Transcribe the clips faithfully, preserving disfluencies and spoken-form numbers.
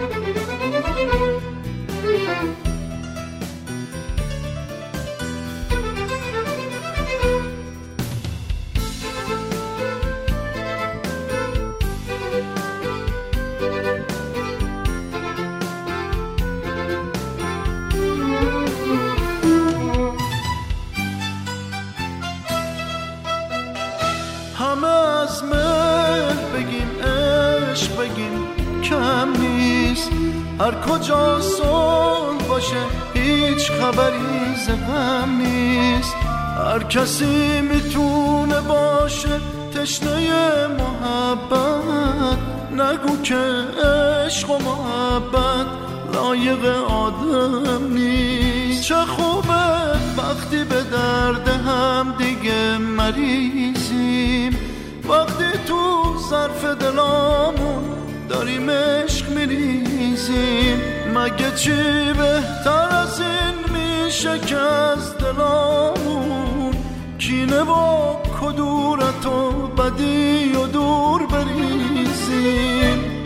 همه از من بگیم عشق بگیم کم نیست، هر کجا صلح باشه هیچ خبری ز غم نیست. هر کسی میتونه باشه تشنه محبت، نگو که عشق و محبت لایق آدم نیست. چه خوبه وقتی به درد هم دیگه مریضیم، وقتی تو ظرف دلامون داریم عشق میریزیم. مگه چی بهتر از این میشه که از دلامون کینه و کدورت و بدی و دور بریزیم.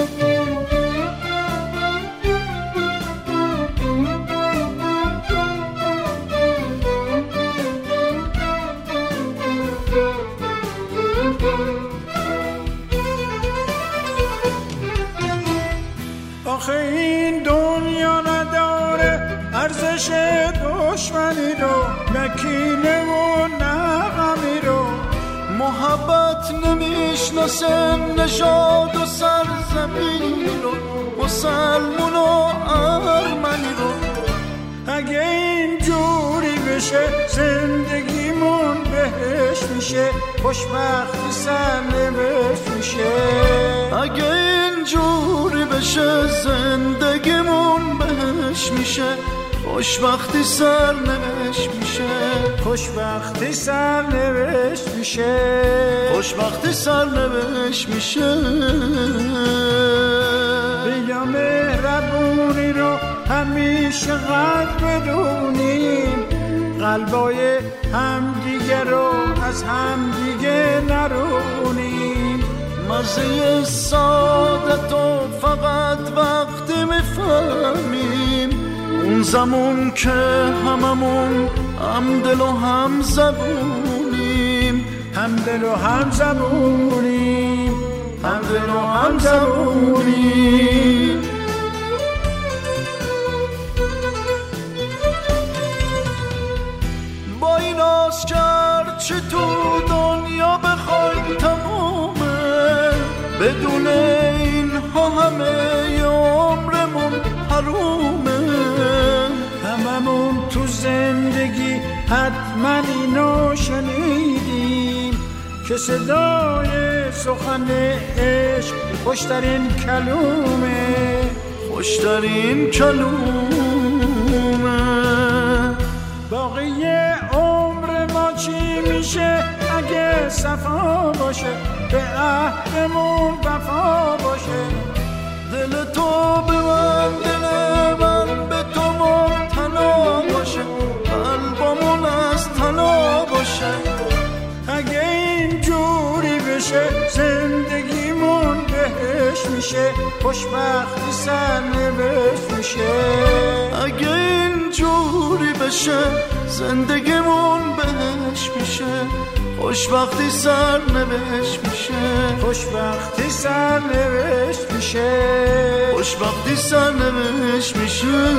آخه این دنیا نداره ارزش دشمنی رو، نکینه و نغمی رو. محبت نمیشناسه نژاد و سرزمین رو، مسلمون و ارمنی رو. اگه این جوری بشه زندگیمون بهش میشه، خوشبختی سرنوشت میشه. اگه این جوری بشه زندگیمون بهش میشه، خوشبختی سرنوشت میشه. خوشبختی سرنوشت میشه. خوشبختی سرنوشت میشه. بیا مهربونی رو همیشه قلب بدونیم، قلبای همدیگه رو از همدیگه نرونیم. مزه سعادت و فقط وقتی میفهمیم، اون زمان که هممون همدل و هم زبونیم. همدل و هم زبونیم. همدل و هم زبونیم. با این آس کرد چه تو دنیا بخوای تمومه، بدون این ها همه عمرمون حرومه. هممون تو زندگی حتما اینو شنیدیم که صدای سخن عشق خوشترین کلومه. خوشترین کلومه. باقی عمر ما چی میشه اگه صفا باشه، به عهدمون وفا باشه. دل تو به من دل من به تو مبتلا باشه، قلبمون از طلا باشه. اگه این جوری بشه زندگیمون بهش میشه، خوشبختی سرنوشت میشه. اگه این جوری بشه زندگیمون بهش میشه، خوشبختی سرنوشت میشه. خوشبختی سرنوشت میشه. خوشبختی سرنوشت میشه.